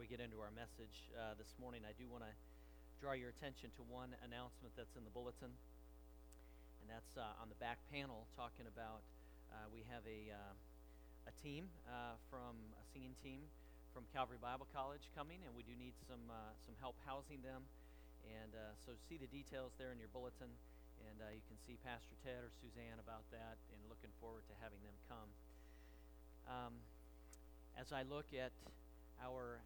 we get into our message this morning, I do want to draw your attention to one announcement that's in the bulletin, and that's on the back panel talking about we have a team from a singing team from Calvary Bible College coming, and we do need some help housing them. And so see the details there in your bulletin, and you can see Pastor Ted or Suzanne about that, and looking forward to having them come. As I look at our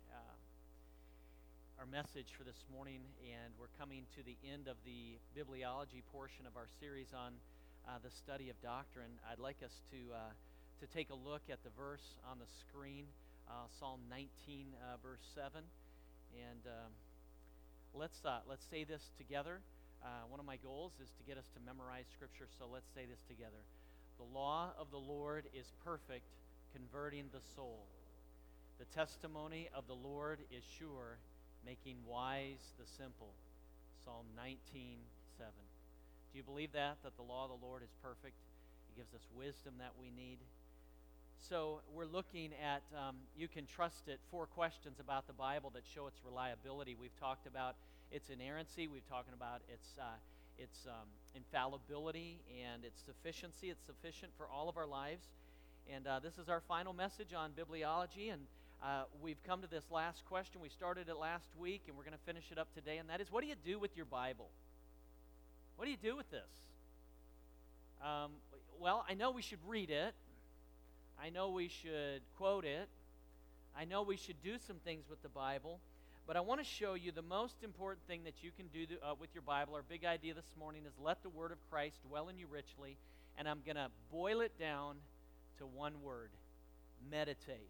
message for this morning, and we're coming to the end of the bibliology portion of our series on the study of doctrine, I'd like us to take a look at the verse on the screen, Psalm 19, verse 7, and let's say this together. One of my goals is to get us to memorize Scripture, so let's say this together. The law of the Lord is perfect, converting the soul. The testimony of the Lord is sure, making wise the simple. Psalm 19:7. Do you believe that the law of the Lord is perfect? It gives us wisdom that we need. So we're looking at, you can trust it, 4 questions about the Bible that show its reliability. We've talked about its inerrancy. We've talked about its infallibility and its sufficiency. It's sufficient for all of our lives. And this is our final message on bibliology, and we've come to this last question. We started it last week, and we're going to finish it up today, and that is, what do you do with your Bible? What do you do with this? Well, I know we should read it. I know we should quote it. I know we should do some things with the Bible, but I want to show you the most important thing that you can do with your Bible. Our big idea this morning is let the Word of Christ dwell in you richly, and I'm going to boil it down to one word: meditate.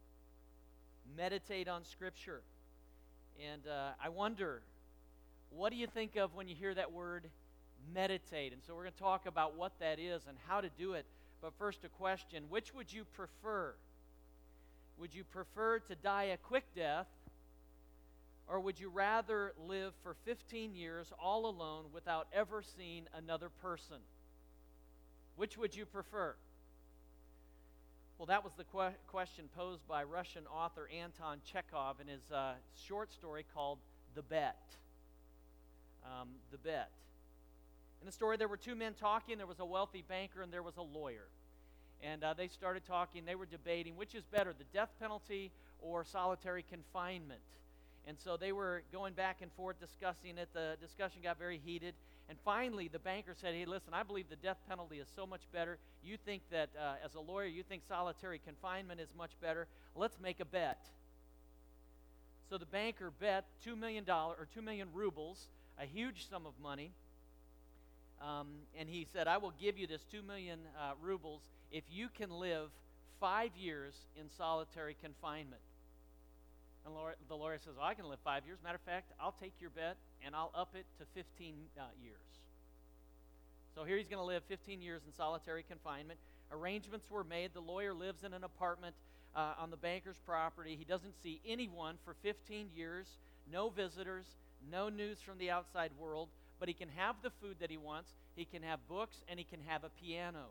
Meditate on Scripture. And I wonder, what do you think of when you hear that word meditate? And so we're going to talk about what that is and how to do it. But first, a question: which would you prefer? Would you prefer to die a quick death, or would you rather live for 15 years all alone without ever seeing another person? Which would you prefer? Well, that was the question posed by Russian author Anton Chekhov in his short story called The Bet. The Bet. In the story, there were 2 men talking. There was a wealthy banker and there was a lawyer. And they started talking. They were debating, which is better, the death penalty or solitary confinement? And so they were going back and forth discussing it. The discussion got very heated. And finally, the banker said, hey, listen, I believe the death penalty is so much better. You think that, as a lawyer, you think solitary confinement is much better. Let's make a bet. So the banker bet $2 million, or 2 million rubles, a huge sum of money. And he said, I will give you this 2 million rubles if you can live 5 years in solitary confinement. And the lawyer says, well, I can live 5 years. Matter of fact, I'll take your bet and I'll up it to 15 years. So here he's going to live 15 years in solitary confinement. Arrangements were made. The lawyer lives in an apartment on the banker's property. He doesn't see anyone for 15 years, no visitors, no news from the outside world, but he can have the food that he wants, he can have books, and he can have a piano.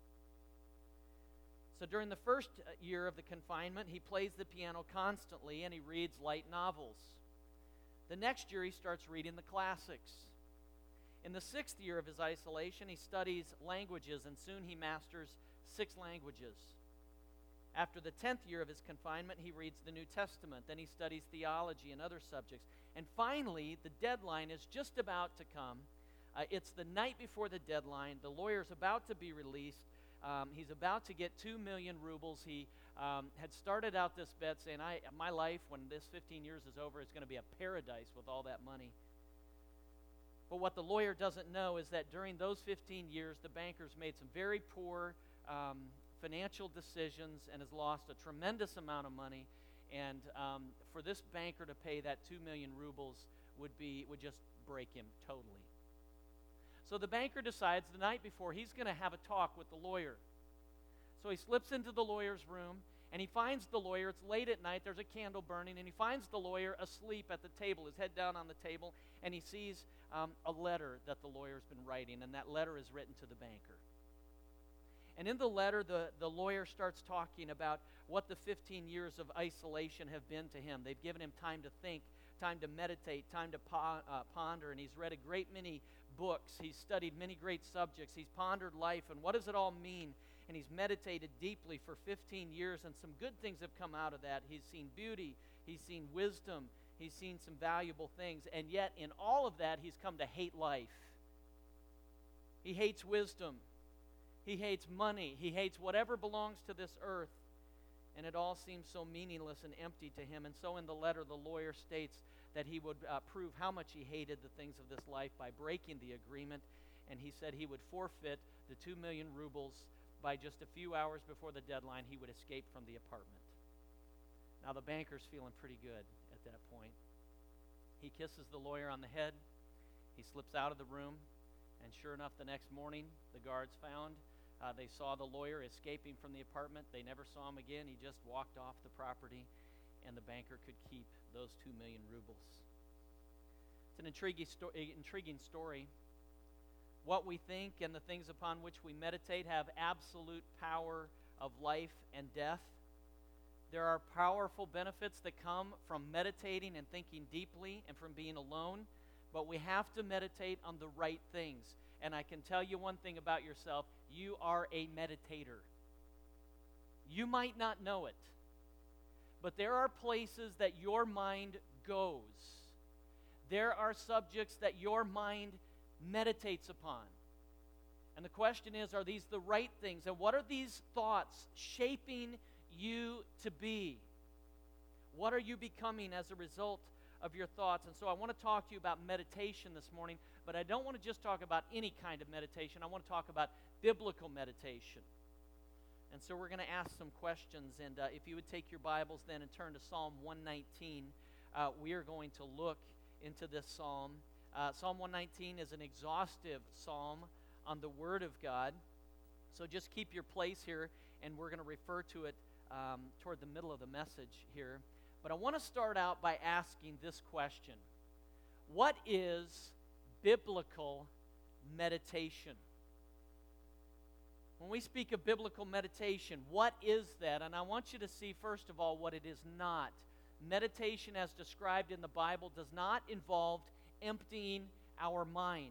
So during the first year of the confinement, he plays the piano constantly and he reads light novels. The next year, he starts reading the classics. In the 6th year of his isolation, he studies languages, and soon he masters 6 languages. After the 10th year of his confinement, he reads the New Testament. Then he studies theology and other subjects. And finally, the deadline is just about to come. It's the night before the deadline. The lawyer's about to be released. He's about to get 2 million rubles. He had started out this bet saying, my life, when this 15 years is over, is going to be a paradise with all that money. But what the lawyer doesn't know is that during those 15 years, the banker's made some very poor financial decisions and has lost a tremendous amount of money. And for this banker to pay that 2 million rubles would just break him totally. So the banker decides the night before he's going to have a talk with the lawyer. So he slips into the lawyer's room, and he finds the lawyer. It's late at night. There's a candle burning, and he finds the lawyer asleep at the table, his head down on the table, and he sees a letter that the lawyer's been writing, and that letter is written to the banker. And in the letter, the lawyer starts talking about what the 15 years of isolation have been to him. They've given him time to think, time to meditate, time to ponder, and he's read a great many books. He's studied many great subjects. He's pondered life and what does it all mean? And he's meditated deeply for 15 years, and some good things have come out of that. He's seen beauty. He's seen wisdom. He's seen some valuable things. And yet, in all of that, he's come to hate life. He hates wisdom. He hates money. He hates whatever belongs to this earth. And it all seems so meaningless and empty to him. And so in the letter, the lawyer states that he would prove how much he hated the things of this life by breaking the agreement. And he said he would forfeit the 2 million rubles by just a few hours before the deadline. He would escape from the apartment. Now the banker's feeling pretty good at that point. He kisses the lawyer on the head. He slips out of the room. And sure enough, the next morning, the guards found they saw the lawyer escaping from the apartment. They never saw him again. He just walked off the property, and the banker could keep those 2 million rubles. It's an intriguing story. What we think and the things upon which we meditate have absolute power of life and death. There are powerful benefits that come from meditating and thinking deeply and from being alone, but we have to meditate on the right things. And I can tell you one thing about yourself: you are a meditator. You might not know it, but there are places that your mind goes. There are subjects that your mind meditates upon. And the question is, are these the right things? And what are these thoughts shaping you to be? What are you becoming as a result of your thoughts? And so I want to talk to you about meditation this morning, but I don't want to just talk about any kind of meditation. I want to talk about biblical meditation. And so we're going to ask some questions, and if you would take your Bibles then and turn to Psalm 119, we are going to look into this psalm. Psalm 119 is an exhaustive psalm on the Word of God, so just keep your place here, and we're going to refer to it toward the middle of the message here. But I want to start out by asking this question: what is biblical meditation? When we speak of biblical meditation, what is that? And I want you to see, first of all, what it is not. Meditation, as described in the Bible, does not involve emptying our minds.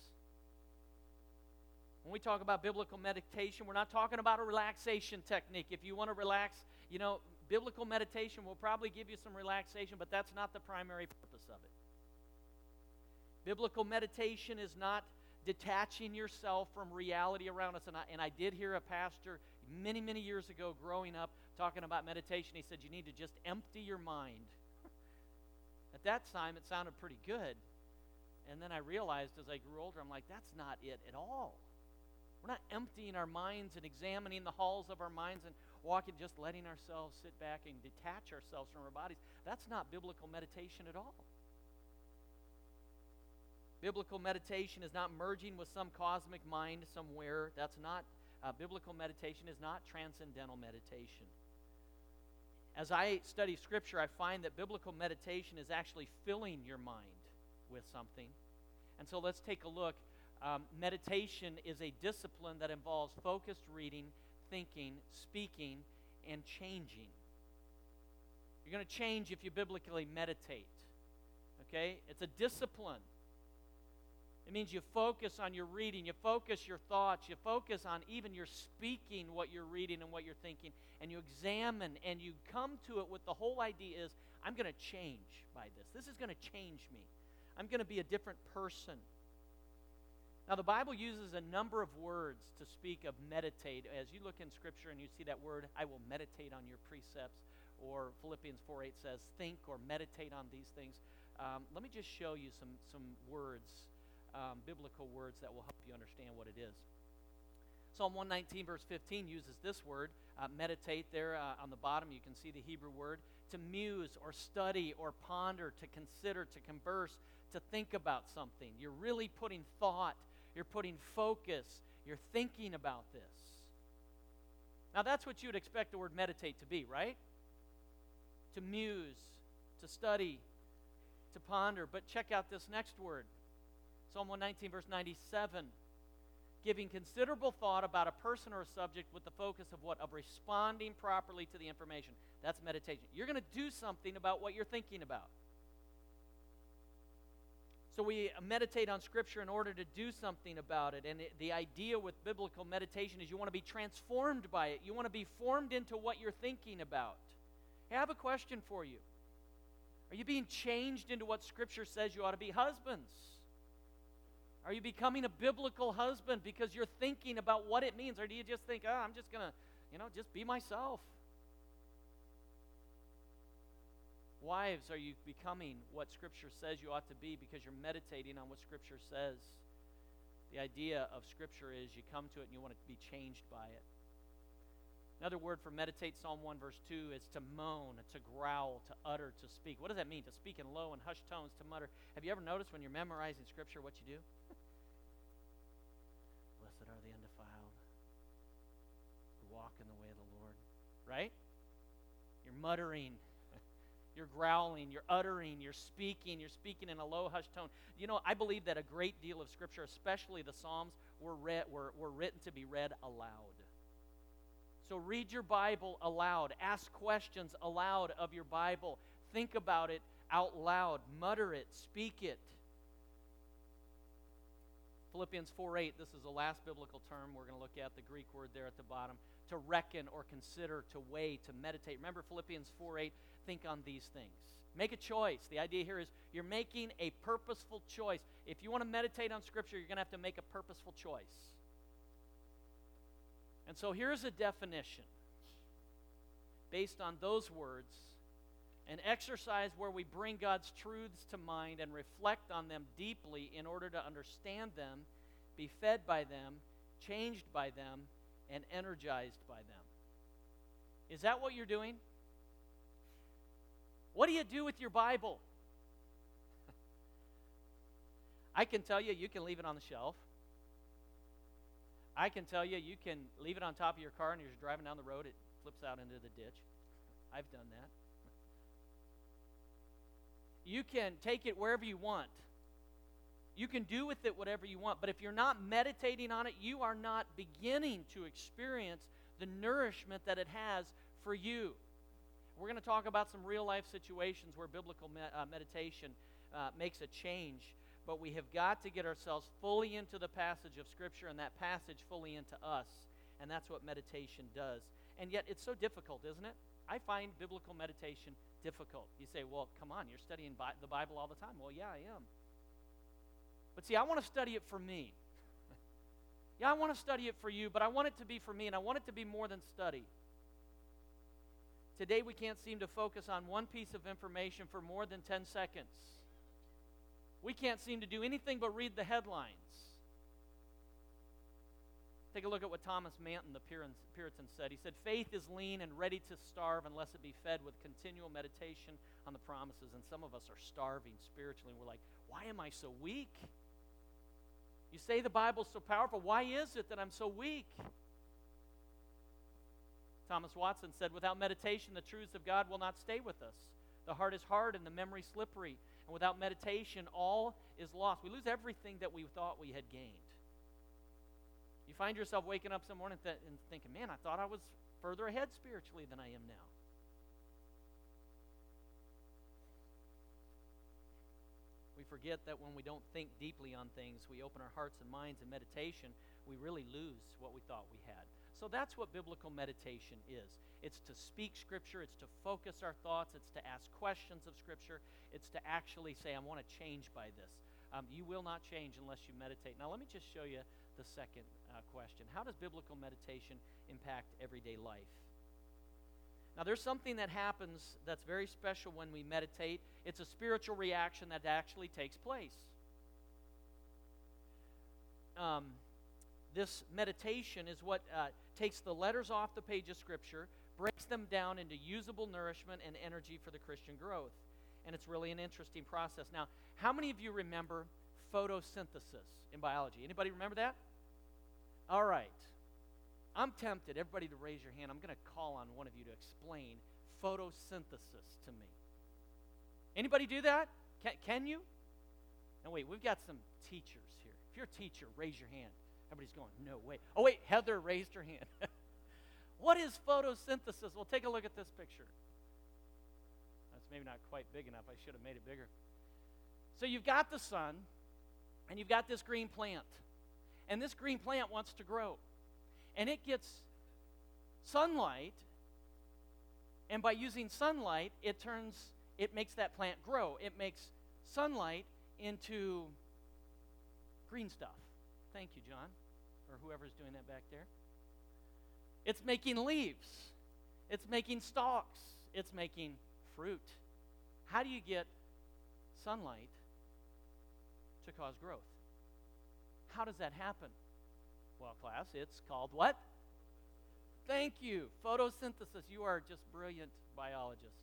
When we talk about biblical meditation, we're not talking about a relaxation technique. If you want to relax, biblical meditation will probably give you some relaxation, but that's not the primary purpose of it. Biblical meditation is not detaching yourself from reality around us. And I did hear a pastor many, many years ago growing up talking about meditation. He said, you need to just empty your mind. At that time, it sounded pretty good. And then I realized as I grew older, I'm like, that's not it at all. We're not emptying our minds and examining the halls of our minds and walking, just letting ourselves sit back and detach ourselves from our bodies. That's not biblical meditation at all. Biblical meditation is not merging with some cosmic mind somewhere. That's not, biblical meditation is not transcendental meditation. As I study Scripture, I find that biblical meditation is actually filling your mind with something. And so let's take a look. Meditation is a discipline that involves focused reading, thinking, speaking, and changing. You're going to change if you biblically meditate. Okay? It's a discipline. It means you focus on your reading, you focus your thoughts, you focus on even your speaking what you're reading and what you're thinking, and you examine and you come to it with the whole idea is, I'm going to change by this. This is going to change me. I'm going to be a different person. Now, the Bible uses a number of words to speak of meditate. As you look in Scripture and you see that word, I will meditate on your precepts, or Philippians 4:8 says, think or meditate on these things. Let me just show you some words, biblical words that will help you understand what it is. Psalm 119 verse 15 uses this word, meditate. There on the bottom you can see the Hebrew word, to muse or study or ponder, to consider, to converse, to think about something. You're really putting thought, you're putting focus, you're thinking about this. Now that's what you would expect the word meditate to be, right? To muse, to study, to ponder. But check out this next word. Psalm 119 verse 97. giving considerable thought about a person or a subject with the focus of what? Of responding properly to the information. That's meditation. You're going to do something about what you're thinking about. So we meditate on Scripture in order to do something about it. And the idea with biblical meditation is you want to be transformed by it. You want to be formed into what you're thinking about. I have a question for you. Are you being changed into what Scripture says you ought to be? Husbands, are you becoming a biblical husband because you're thinking about what it means? Or do you just think, I'm just going to, just be myself? Wives, are you becoming what Scripture says you ought to be because you're meditating on what Scripture says? The idea of Scripture is you come to it and you want to be changed by it. Another word for meditate, Psalm 1 verse 2, is to moan, to growl, to utter, to speak. What does that mean? To speak in low and hushed tones, to mutter. Have you ever noticed when you're memorizing Scripture what you do? Blessed are the undefiled who walk in the way of the Lord. Right? You're muttering. You're growling, you're uttering, you're speaking in a low, hushed tone. I believe that a great deal of Scripture, especially the Psalms, were written to be read aloud. So read your Bible aloud. Ask questions aloud of your Bible. Think about it out loud. Mutter it. Speak it. Philippians 4:8, this is the last biblical term we're going to look at, the Greek word there at the bottom. To reckon or consider, to weigh, to meditate. Remember Philippians 4:8, think on these things. Make a choice. The idea here is you're making a purposeful choice. If you want to meditate on Scripture, you're going to have to make a purposeful choice. And so here's a definition based on those words, an exercise where we bring God's truths to mind and reflect on them deeply in order to understand them, be fed by them, changed by them, and energized by them. Is that what you're doing? What do you do with your Bible? I can tell you, you can leave it on the shelf. I can tell you, you can leave it on top of your car and you're driving down the road, it flips out into the ditch. I've done that. You can take it wherever you want. You can do with it whatever you want. But if you're not meditating on it, you are not beginning to experience the nourishment that it has for you. We're going to talk about some real-life situations where biblical meditation makes a change. But we have got to get ourselves fully into the passage of Scripture and that passage fully into us. And that's what meditation does. And yet it's so difficult, isn't it? I find biblical meditation difficult. You say, well, come on, you're studying the Bible all the time. Well, yeah, I am. But see, I want to study it for me. Yeah, I want to study it for you, but I want it to be for me, and I want it to be more than study. Today we can't seem to focus on one piece of information for more than 10 seconds. We can't seem to do anything but read the headlines. Take a look at what Thomas Manton, the Puritan, said. He said, faith is lean and ready to starve unless it be fed with continual meditation on the promises. And some of us are starving spiritually. And we're like, why am I so weak? You say the Bible's so powerful. Why is it that I'm so weak? Thomas Watson said, without meditation, the truths of God will not stay with us. The heart is hard and the memory slippery. And without meditation, all is lost. We lose everything that we thought we had gained. You find yourself waking up some morning and thinking, man, I thought I was further ahead spiritually than I am now. We forget that when we don't think deeply on things, we open our hearts and minds in meditation, we really lose what we thought we had. So that's what biblical meditation is. It's to speak Scripture. It's to focus our thoughts. It's to ask questions of Scripture. It's to actually say, I want to change by this. You will not change unless you meditate. Now, let me just show you the second question. How does biblical meditation impact everyday life? Now, there's something that happens that's very special when we meditate. It's a spiritual reaction that actually takes place. This meditation is what takes the letters off the page of Scripture, breaks them down into usable nourishment and energy for the Christian growth. And it's really an interesting process. Now, how many of you remember photosynthesis in biology? Anybody remember that? All right. I'm tempted, everybody, to raise your hand. I'm going to call on one of you to explain photosynthesis to me. Anybody do that? Can you? No, wait, we've got some teachers here. If you're a teacher, raise your hand. Everybody's going, no way. Oh, wait, Heather raised her hand. What is photosynthesis? Well, take a look at this picture. That's maybe not quite big enough. I should have made it bigger. So you've got the sun, and you've got this green plant. And this green plant wants to grow. And it gets sunlight, and by using sunlight, it makes that plant grow. It makes sunlight into green stuff. Thank you, John, or whoever's doing that back there. It's making leaves. It's making stalks. It's making fruit. How do you get sunlight to cause growth? How does that happen? Well, class, it's called what? Thank you. Photosynthesis. You are just brilliant biologists.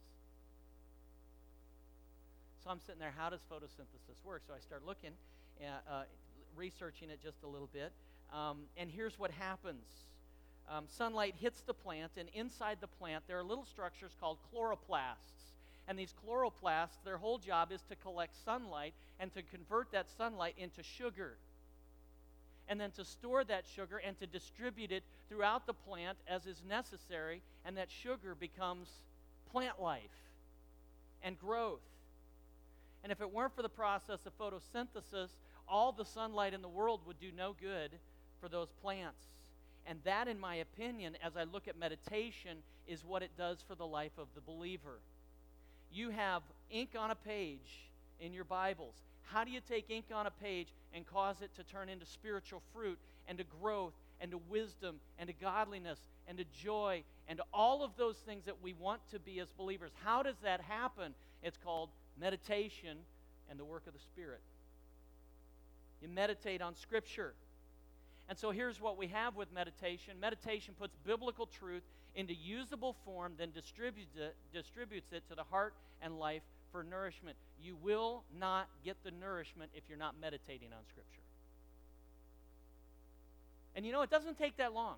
So I'm sitting there, how does photosynthesis work? So I start looking, researching it just a little bit. And here's what happens. Sunlight hits the plant, and inside the plant there are little structures called chloroplasts. And these chloroplasts, their whole job is to collect sunlight and to convert that sunlight into sugar. And then to store that sugar and to distribute it throughout the plant as is necessary, and that sugar becomes plant life and growth. And if it weren't for the process of photosynthesis, all the sunlight in the world would do no good for those plants. And that, in my opinion, as I look at meditation, is what it does for the life of the believer. You have ink on a page in your Bibles. How do you take ink on a page and cause it to turn into spiritual fruit and to growth and to wisdom and to godliness and to joy and to all of those things that we want to be as believers? How does that happen? It's called meditation and the work of the Spirit. You meditate on Scripture. And so here's what we have with meditation. Meditation puts biblical truth into usable form, then distributes it to the heart and life for nourishment. You will not get the nourishment if you're not meditating on Scripture. And you know, it doesn't take that long.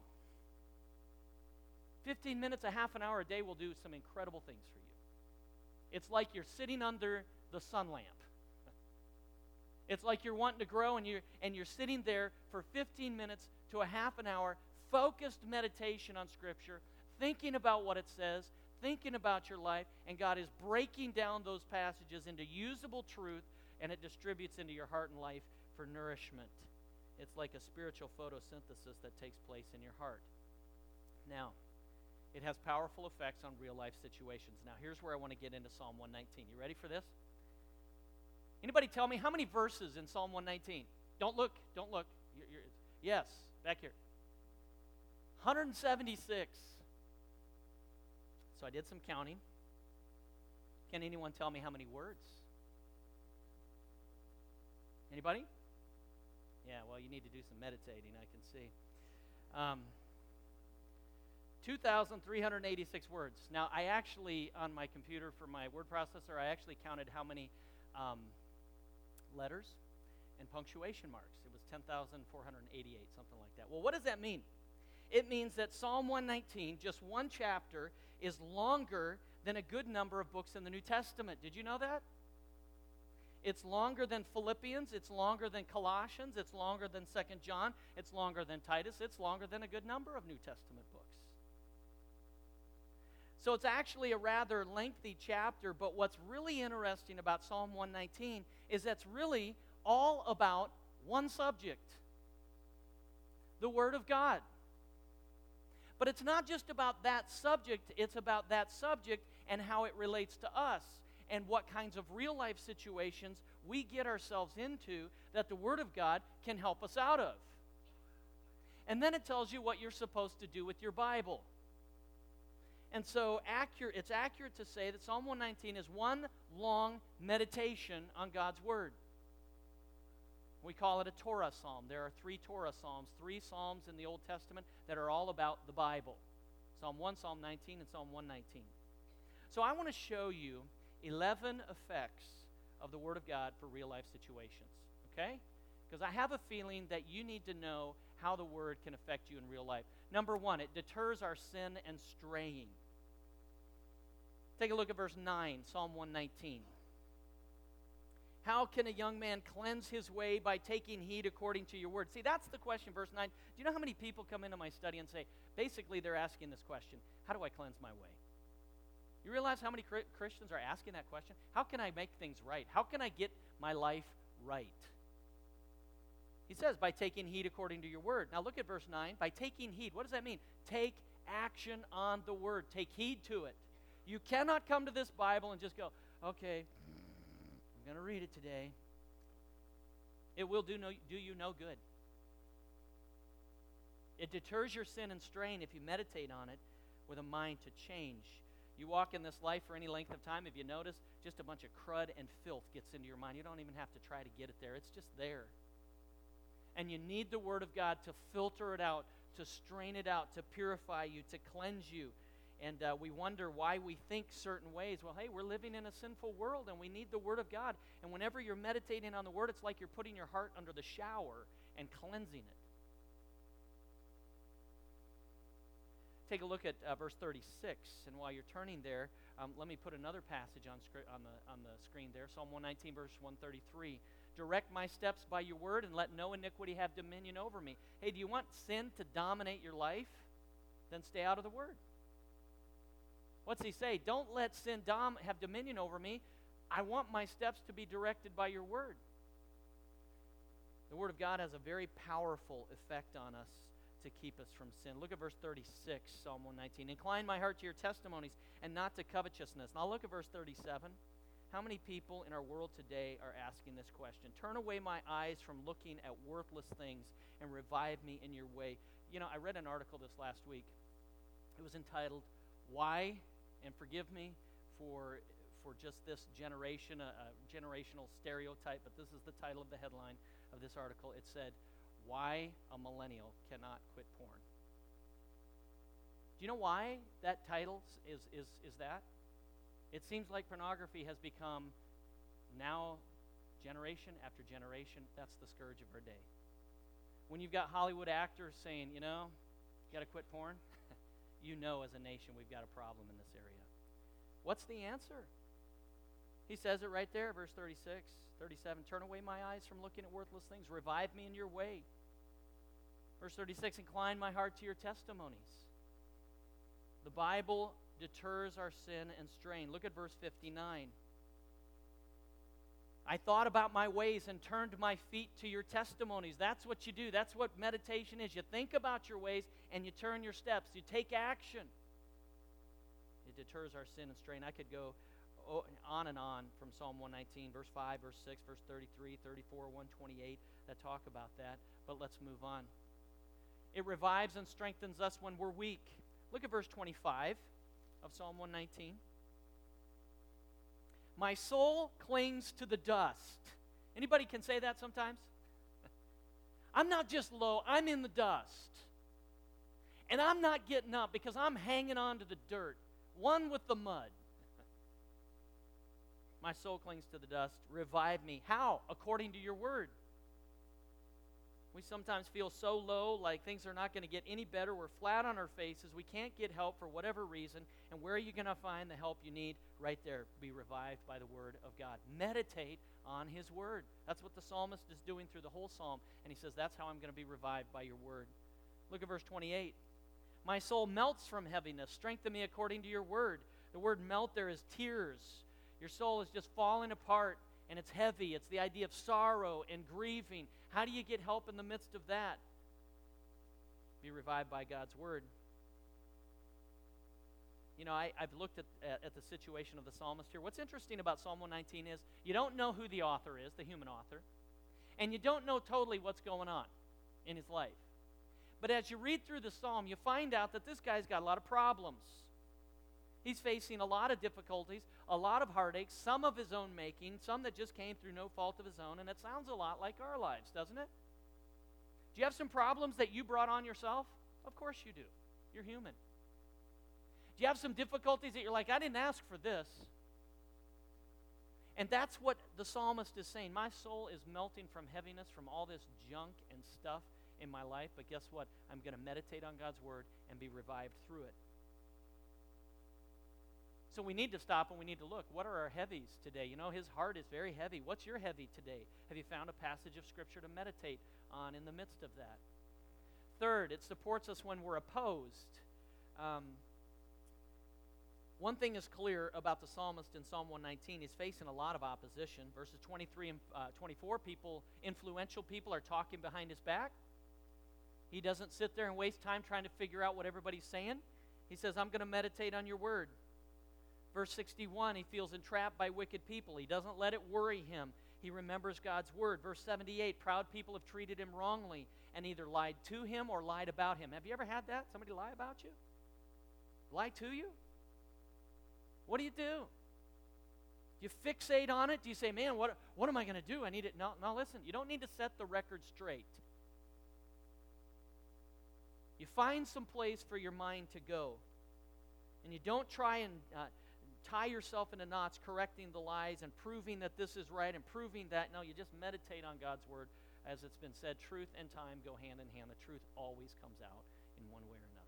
15 minutes, a half an hour a day will do some incredible things for you. It's like you're sitting under the sun lamp. It's like you're wanting to grow, and you're sitting there for 15 minutes to a half an hour, focused meditation on Scripture, thinking about what it says, thinking about your life, and God is breaking down those passages into usable truth, and it distributes into your heart and life for nourishment. It's like a spiritual photosynthesis that takes place in your heart. Now, it has powerful effects on real-life situations. Now, here's where I want to get into Psalm 119. You ready for this? Anybody tell me how many verses in Psalm 119? Don't look. Yes, back here. 176. So I did some counting. Can anyone tell me how many words? Anybody? Yeah, well, you need to do some meditating, I can see. 2,386 words. Now, I actually, on my computer for my word processor, I actually counted how many letters and punctuation marks. It was 10,488, something like that. Well, what does that mean? It means that Psalm 119, just one chapter, is longer than a good number of books in the New Testament. Did you know that? It's longer than Philippians. It's longer than Colossians. It's longer than 2 John. It's longer than Titus. It's longer than a good number of New Testament books. So it's actually a rather lengthy chapter, but what's really interesting about Psalm 119 is that's really all about one subject, the Word of God. But it's not just about that subject, it's about that subject and how it relates to us and what kinds of real-life situations we get ourselves into that the Word of God can help us out of. And then it tells you what you're supposed to do with your Bible. And so it's accurate to say that Psalm 119 is one long meditation on God's Word. We call it a Torah psalm. There are 3 Torah psalms, 3 psalms in the Old Testament that are all about the Bible. Psalm 1, Psalm 19, and Psalm 119. So I want to show you 11 effects of the Word of God for real-life situations, okay? Because I have a feeling that you need to know how the Word can affect you in real life. Number 1, it deters our sin and straying. Take a look at verse 9, Psalm 119. How can a young man cleanse his way? By taking heed according to your word. See, that's the question, verse 9. Do you know how many people come into my study and say, basically they're asking this question, how do I cleanse my way? You realize how many Christians are asking that question? How can I make things right? How can I get my life right? He says, by taking heed according to your word. Now look at verse 9. By taking heed, what does that mean? Take action on the word. Take heed to it. You cannot come to this Bible and just go, okay, I'm going to read it today. It will do you no good. It deters your sin and strain if you meditate on it with a mind to change. You walk in this life for any length of time, if you notice, just a bunch of crud and filth gets into your mind. You don't even have to try to get it there. It's just there. And you need the Word of God to filter it out, to strain it out, to purify you, to cleanse you. And we wonder why we think certain ways. Well, hey, we're living in a sinful world, and we need the Word of God. And whenever you're meditating on the Word, it's like you're putting your heart under the shower and cleansing it. Take a look at verse 36, and while you're turning there, let me put another passage on the screen there. Psalm 119, verse 133. Direct my steps by your word, and let no iniquity have dominion over me. Hey, do you want sin to dominate your life? Then stay out of the word. What's he say? Don't let sin have dominion over me. I want my steps to be directed by your word. The word of God has a very powerful effect on us to keep us from sin. Look at verse 36, Psalm 119. Incline my heart to your testimonies and not to covetousness. Now look at verse 37. How many people in our world today are asking this question? Turn away my eyes from looking at worthless things and revive me in your way. You know, I read an article this last week. It was entitled, Why, and forgive me for just this generation, a generational stereotype, but this is the title of the headline of this article. It said, Why a Millennial Cannot Quit Porn. Do you know why that title is that? It seems like pornography has become now, generation after generation, that's the scourge of our day. When you've got Hollywood actors saying, you got to quit porn, you know as a nation we've got a problem in this area. What's the answer? He says it right there, verse 36, 37. Turn away my eyes from looking at worthless things. Revive me in your way. Verse 36, incline my heart to your testimonies. The Bible deters our sin and strain. Look at verse 59. I thought about my ways and turned my feet to your testimonies. That's what you do. That's what meditation is. You think about your ways and you turn your steps. You take action. It deters our sin and strain. I could go on and on from Psalm 119, verse 5, verse 6, verse 33, 34, 128 that talk about that. But let's move on. It revives and strengthens us when we're weak. Look at verse 25 of Psalm 119. My soul clings to the dust. Anybody can say that sometimes? I'm not just low, I'm in the dust. And I'm not getting up because I'm hanging on to the dirt, one with the mud. My soul clings to the dust. Revive me. How? According to your word. We sometimes feel so low, like things are not going to get any better. We're flat on our faces. We can't get help for whatever reason. And where are you going to find the help you need? Right there. Be revived by the word of God. Meditate on his word. That's what the psalmist is doing through the whole psalm. And he says, that's how I'm going to be revived by your word. Look at verse 28. My soul melts from heaviness. Strengthen me according to your word. The word melt there is tears. Your soul is just falling apart. And it's heavy. It's the idea of sorrow and grieving. How do you get help in the midst of that? Be revived by God's word. You know, I've looked at the situation of the psalmist here. What's interesting about Psalm 119 is you don't know who the author is, the human author, and you don't know totally what's going on in his life. But as you read through the psalm, you find out that this guy's got a lot of problems. He's facing a lot of difficulties, a lot of heartaches, some of his own making, some that just came through no fault of his own, and it sounds a lot like our lives, doesn't it? Do you have some problems that you brought on yourself? Of course you do. You're human. Do you have some difficulties that you're like, I didn't ask for this? And that's what the psalmist is saying. My soul is melting from heaviness, from all this junk and stuff in my life, but guess what? I'm going to meditate on God's word and be revived through it. So we need to stop and we need to look. What are our heavies today? You know, his heart is very heavy. What's your heavy today? Have you found a passage of Scripture to meditate on in the midst of that? Third, it supports us when we're opposed. One thing is clear about the psalmist in Psalm 119. He's facing a lot of opposition. Verses 23 and 24, influential people are talking behind his back. He doesn't sit there and waste time trying to figure out what everybody's saying. He says, I'm going to meditate on your word. Verse 61, he feels entrapped by wicked people. He doesn't let it worry him. He remembers God's word. Verse 78, proud people have treated him wrongly and either lied to him or lied about him. Have you ever had that? Somebody lie about you? Lie to you? What do? Do you fixate on it? Do you say, man, what am I going to do? I need it. No, listen. You don't need to set the record straight. You find some place for your mind to go. And you don't try and tie yourself into knots correcting the lies and proving that this is right and proving that. No, you just meditate on God's word. As it's been said, truth and time go hand in hand. The truth always comes out in one way or another.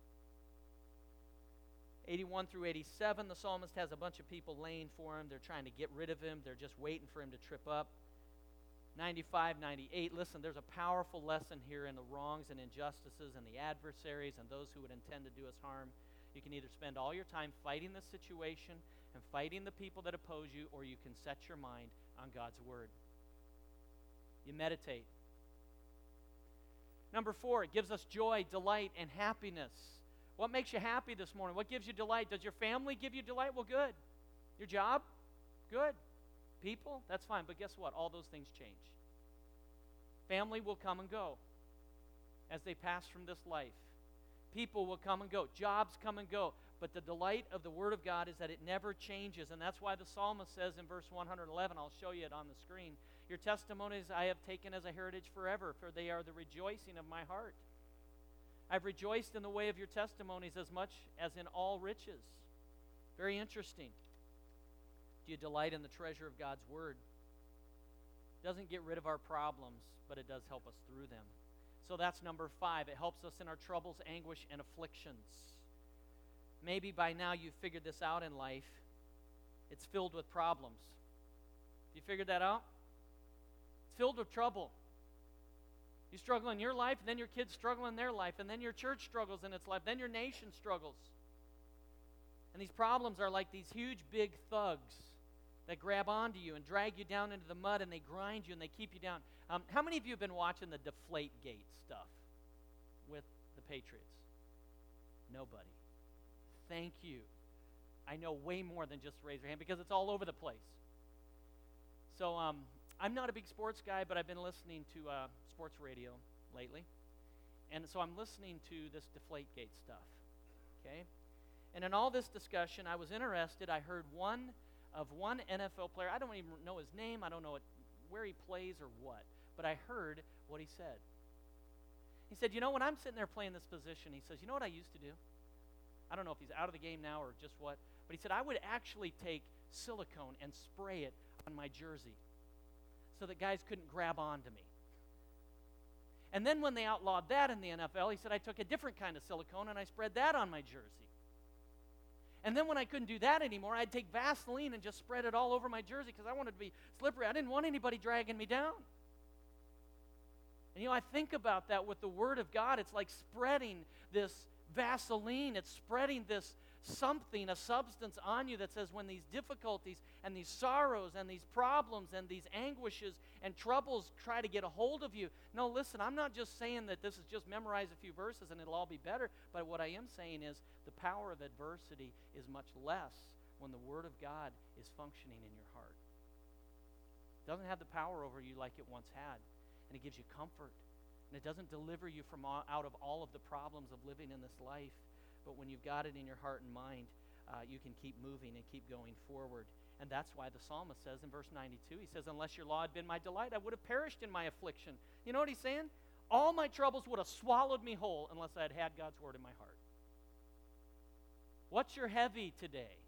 81 through 87, the psalmist has a bunch of people laying for him. They're trying to get rid of him. They're just waiting for him to trip up. 95, 98, listen, there's a powerful lesson here in the wrongs and injustices and the adversaries and those who would intend to do us harm. You can either spend all your time fighting the situation and fighting the people that oppose you, or you can set your mind on God's word. You meditate. Number 4, it gives us joy, delight, and happiness. What makes you happy this morning? What gives you delight? Does your family give you delight? Well, good. Your job? Good. People? That's fine. But guess what? All those things change. Family will come and go as they pass from this life. People will come and go. Jobs come and go. But the delight of the Word of God is that it never changes. And that's why the psalmist says in verse 111, I'll show you it on the screen, your testimonies I have taken as a heritage forever, for they are the rejoicing of my heart. I've rejoiced in the way of your testimonies as much as in all riches. Very interesting. Do you delight in the treasure of God's Word? It doesn't get rid of our problems, but it does help us through them. So that's number 5. It helps us in our troubles, anguish, and afflictions. Maybe by now you've figured this out in life. It's filled with problems. You figured that out? It's filled with trouble. You struggle in your life, and then your kids struggle in their life, and then your church struggles in its life, then your nation struggles. And these problems are like these huge, big thugs that grab onto you and drag you down into the mud, and they grind you and they keep you down. How many of you have been watching the Deflategate stuff with the Patriots? Nobody. Thank you. I know way more than just raise your hand because it's all over the place. So I'm not a big sports guy, but I've been listening to sports radio lately. And so I'm listening to this Deflategate stuff. Okay? And in all this discussion, I was interested. I heard one NFL player. I don't even know his name. I don't know where he plays or what. But I heard what he said. He said, you know, when I'm sitting there playing this position, he says, you know what I used to do? I don't know if he's out of the game now or just what. But he said, I would actually take silicone and spray it on my jersey so that guys couldn't grab onto me. And then when they outlawed that in the NFL, he said, I took a different kind of silicone and I spread that on my jersey. And then when I couldn't do that anymore, I'd take Vaseline and just spread it all over my jersey because I wanted to be slippery. I didn't want anybody dragging me down. And you know, I think about that with the Word of God. It's like spreading this Vaseline. It's spreading this something, a substance on you that says when these difficulties and these sorrows and these problems and these anguishes and troubles try to get a hold of you. No, listen, I'm not just saying that this is just memorize a few verses and it'll all be better, but what I am saying is the power of adversity is much less when the Word of God is functioning in your heart. It doesn't have the power over you like it once had, and it gives you comfort. And it doesn't deliver you from out of all of the problems of living in this life. But when you've got it in your heart and mind, you can keep moving and keep going forward. And that's why the psalmist says in verse 92, he says, unless your law had been my delight, I would have perished in my affliction. You know what he's saying? All my troubles would have swallowed me whole unless I had had God's word in my heart. What's your heavy today?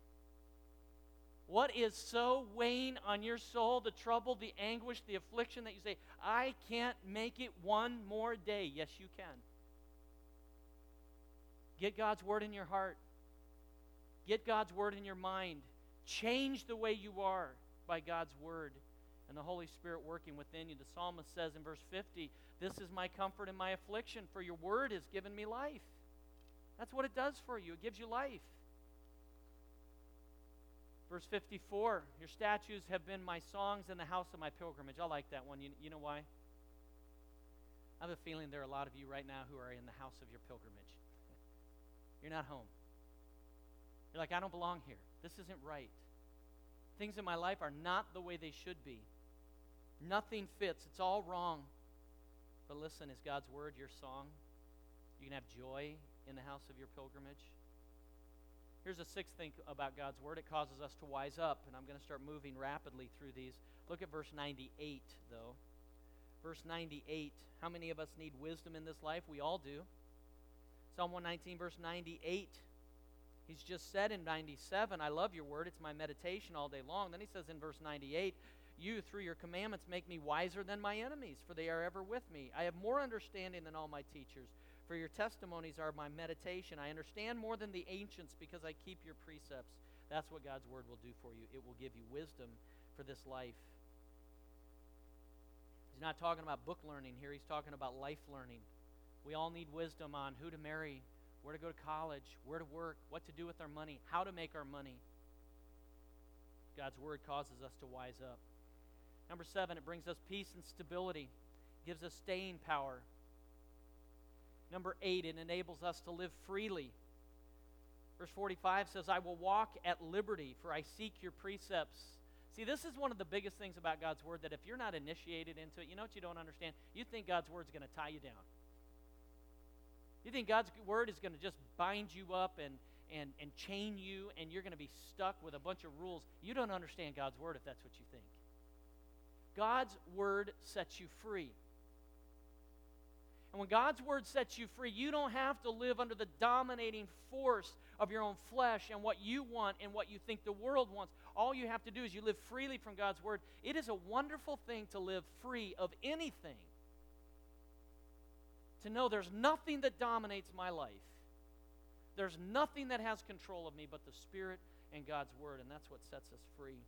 What is so weighing on your soul, the trouble, the anguish, the affliction that you say, I can't make it one more day? Yes, you can. Get God's word in your heart. Get God's Word in your mind. Change the way you are by God's Word and the Holy Spirit working within you. The psalmist says in verse 50, "This is my comfort in my affliction, for your Word has given me life." That's what it does for you. It gives you life. Verse 54, "Your statutes have been my songs in the house of my pilgrimage." I like that one. You know why? I have a feeling there are a lot of you right now who are in the house of your pilgrimage. You're not home. You're like, I don't belong here. This isn't right. Things in my life are not the way they should be. Nothing fits. It's all wrong. But listen, is God's Word your song? You can have joy in the house of your pilgrimage. Here's a sixth thing about God's Word. It causes us to wise up, and I'm going to start moving rapidly through these. Look at verse 98, though. Verse 98, how many of us need wisdom in this life? We all do. Psalm 119, verse 98. He's just said in 97, "I love your word. It's my meditation all day long." Then he says in verse 98, "You, through your commandments, make me wiser than my enemies, for they are ever with me. I have more understanding than all my teachers, for your testimonies are my meditation. I understand more than the ancients because I keep your precepts." That's what God's Word will do for you. It will give you wisdom for this life. He's not talking about book learning here. He's talking about life learning. We all need wisdom on who to marry, where to go to college, where to work, what to do with our money, how to make our money. God's Word causes us to wise up. Number 7, it brings us peace and stability. It gives us staying power. Number 8, it enables us to live freely. Verse 45 says, "I will walk at liberty, for I seek your precepts." See, this is one of the biggest things about God's Word, that if you're not initiated into it, you know what you don't understand? You think God's Word is going to tie you down. You think God's Word is going to just bind you up and chain you, and you're going to be stuck with a bunch of rules. You don't understand God's Word if that's what you think. God's Word sets you free. And when God's Word sets you free, you don't have to live under the dominating force of your own flesh and what you want and what you think the world wants. All you have to do is you live freely from God's Word. It is a wonderful thing to live free of anything. To know there's nothing that dominates my life. There's nothing that has control of me but the Spirit and God's Word, and that's what sets us free.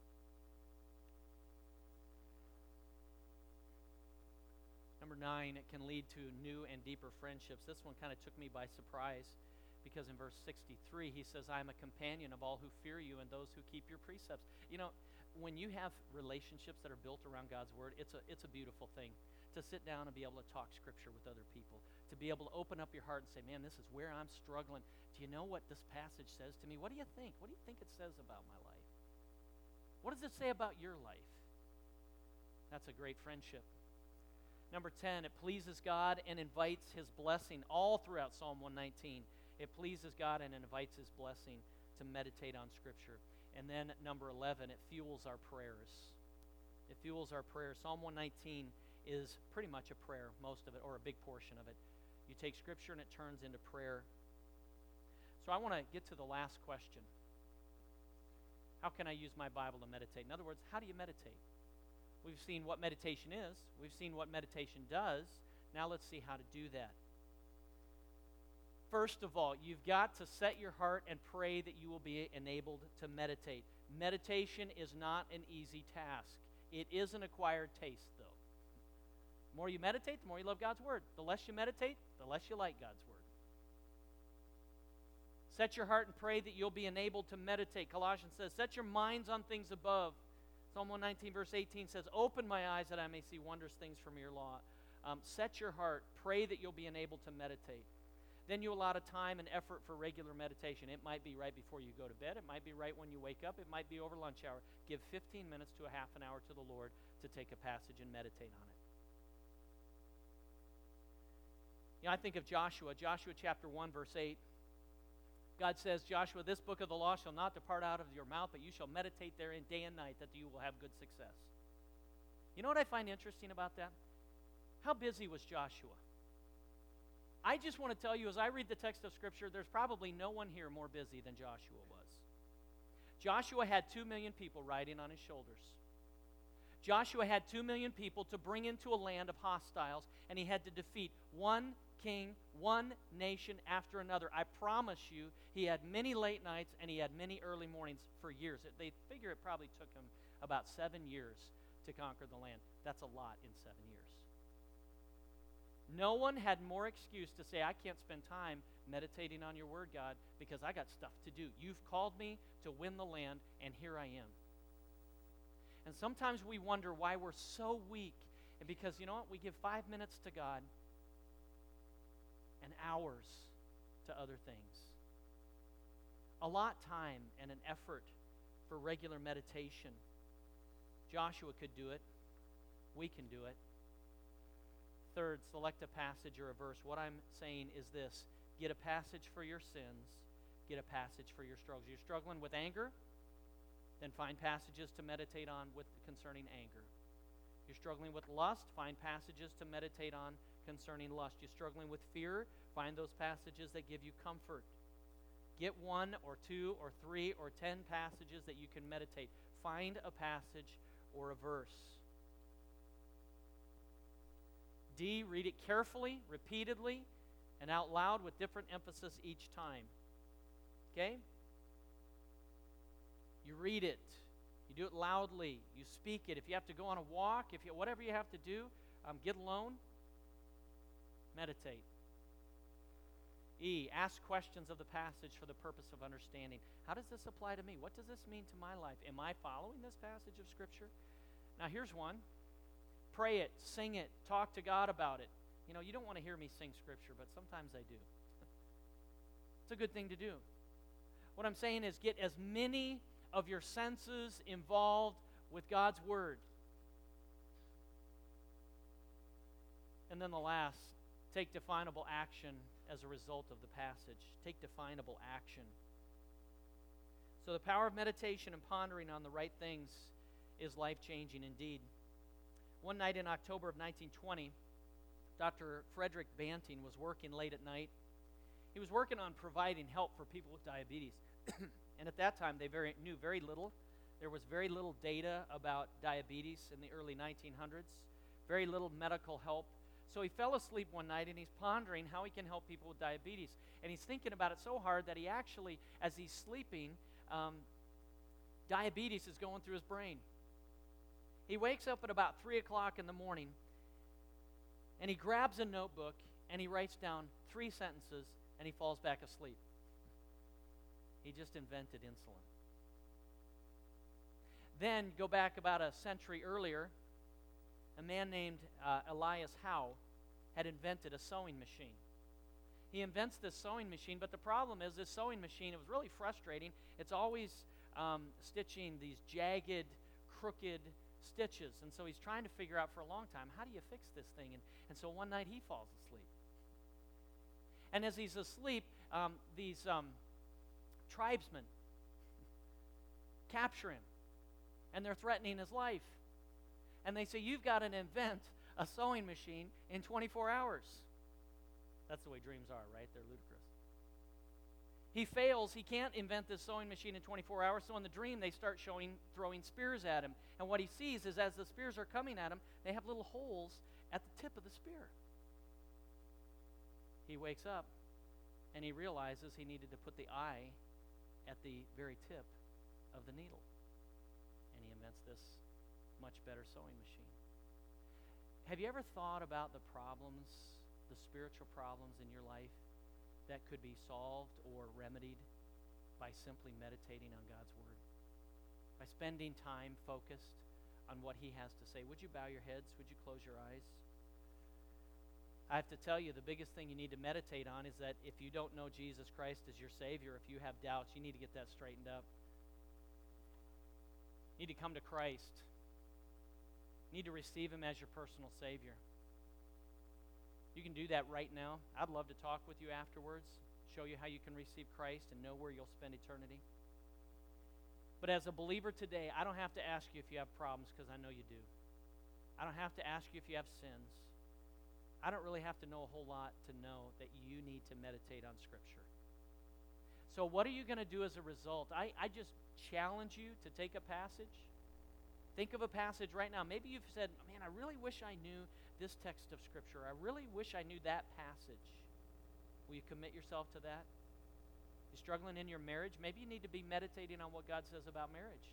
Number 9, it can lead to new and deeper friendships. This one kind of took me by surprise because in verse 63 he says, "I am a companion of all who fear you and those who keep your precepts." You know, when you have relationships that are built around God's Word, it's a beautiful thing to sit down and be able to talk Scripture with other people, to be able to open up your heart and say, "Man, this is where I'm struggling. Do you know what this passage says to me? What do you think? What do you think it says about my life? What does it say about your life?" That's a great friendship. Number 10, it pleases God and invites His blessing. All throughout Psalm 119, it pleases God and invites His blessing to meditate on Scripture. And then number 11, it fuels our prayers. It fuels our prayers. Psalm 119 is pretty much a prayer, most of it, or a big portion of it. You take Scripture and it turns into prayer. So I want to get to the last question. How can I use my Bible to meditate? In other words, how do you meditate? We've seen what meditation is. We've seen what meditation does. Now let's see how to do that. First of all, you've got to set your heart and pray that you will be enabled to meditate. Meditation is not an easy task. It is an acquired taste, though. The more you meditate, the more you love God's Word. The less you meditate, the less you like God's Word. Set your heart and pray that you'll be enabled to meditate. Colossians says, "Set your minds on things above." Psalm 119 verse 18 says, "Open my eyes that I may see wondrous things from your law." Set your heart. Pray that you'll be enabled to meditate. Then you allot a time and effort for regular meditation. It might be right before you go to bed. It might be right when you wake up. It might be over lunch hour. Give 15 minutes to a half an hour to the Lord to take a passage and meditate on it. You know, I think of Joshua chapter 1 verse 8. God says, "Joshua, this book of the law shall not depart out of your mouth, but you shall meditate therein day and night, that you will have good success." You know what I find interesting about that? How busy was Joshua? I just want to tell you, as I read the text of Scripture, there's probably no one here more busy than Joshua was. Joshua had 2 million people riding on his shoulders. Joshua had 2 million people to bring into a land of hostiles, and he had to defeat 1 king, one nation after another. I promise you, he had many late nights and he had many early mornings for years. They figure it probably took him about 7 years to conquer the land. That's a lot in 7 years. No one had more excuse to say, I can't spend time meditating on your word, God, because I got stuff to do. You've called me to win the land, and here I am. And sometimes we wonder why we're so weak. And because, you know what, we give 5 minutes to God and hours to other things. Allot time and an effort for regular meditation. Joshua could do it. We can do it. Third, select a passage or a verse. What I'm saying is this: get a passage for your sins, get a passage for your struggles. You're struggling with anger? Then find passages to meditate on concerning anger. You're struggling with lust? Find passages to meditate on concerning lust. You're struggling with fear? Find those passages that give you comfort. Get 1 or 2 or 3 or 10 passages that you can meditate. Find a passage or a verse. D, read it carefully, repeatedly, and out loud with different emphasis each time. Okay? You read it. You do it loudly. You speak it. If you have to go on a walk, whatever you have to do, get alone. Meditate. E, ask questions of the passage for the purpose of understanding. How does this apply to me? What does this mean to my life? Am I following this passage of Scripture? Now, here's one. Pray it, sing it, talk to God about it. You know, you don't want to hear me sing Scripture, but sometimes I do. It's a good thing to do. What I'm saying is get as many of your senses involved with God's Word. And then the last, take definable action as a result of the passage. Take definable action. So the power of meditation and pondering on the right things is life-changing indeed. One night in October of 1920, Dr. Frederick Banting was working late at night. He was working on providing help for people with diabetes. And at that time, they knew very little. There was very little data about diabetes in the early 1900s, very little medical help. So he fell asleep one night, and he's pondering how he can help people with diabetes. And he's thinking about it so hard that he actually, as he's sleeping, diabetes is going through his brain. He wakes up at about 3 o'clock in the morning, and he grabs a notebook, and he writes down 3 sentences, and he falls back asleep. He just invented insulin. Then, go back about a century earlier, a man named Elias Howe had invented a sewing machine. He invents this sewing machine, but the problem is this sewing machine, it was really frustrating. It's always stitching these jagged, crooked stitches. And so he's trying to figure out for a long time, how do you fix this thing? And so one night he falls asleep. And as he's asleep, these tribesmen capture him, and they're threatening his life. And they say, you've got to invent a sewing machine in 24 hours. That's the way dreams are, right? They're ludicrous. He fails. He can't invent this sewing machine in 24 hours. So in the dream, they start throwing spears at him. And what he sees is as the spears are coming at him, they have little holes at the tip of the spear. He wakes up, and he realizes he needed to put the eye at the very tip of the needle. And he invents this much better sewing machine. Have you ever thought about the problems, the spiritual problems in your life that could be solved or remedied by simply meditating on God's Word? By spending time focused on what He has to say. Would you bow your heads? Would you close your eyes? I have to tell you, the biggest thing you need to meditate on is that if you don't know Jesus Christ as your Savior, if you have doubts, you need to get that straightened up. You need to come to Christ. You need to receive Him as your personal Savior. You can do that right now. I'd love to talk with you afterwards, show you how you can receive Christ and know where you'll spend eternity. But as a believer today, I don't have to ask you if you have problems, because I know you do. I don't have to ask you if you have sins. I don't really have to know a whole lot to know that you need to meditate on Scripture. So what are you going to do as a result? I just challenge you to take a passage. Think of a passage right now. Maybe you've said, man, I really wish I knew this text of Scripture. I really wish I knew that passage. Will you commit yourself to that? You're struggling in your marriage? Maybe you need to be meditating on what God says about marriage.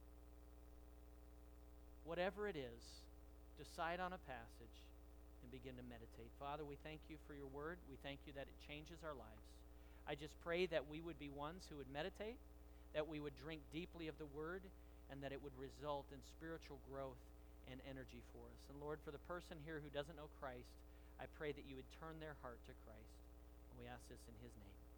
Whatever it is, decide on a passage and begin to meditate. Father, we thank you for your word. We thank you that it changes our lives. I just pray that we would be ones who would meditate, that we would drink deeply of the word, and that it would result in spiritual growth and energy for us. And Lord, for the person here who doesn't know Christ, I pray that you would turn their heart to Christ. And we ask this in his name.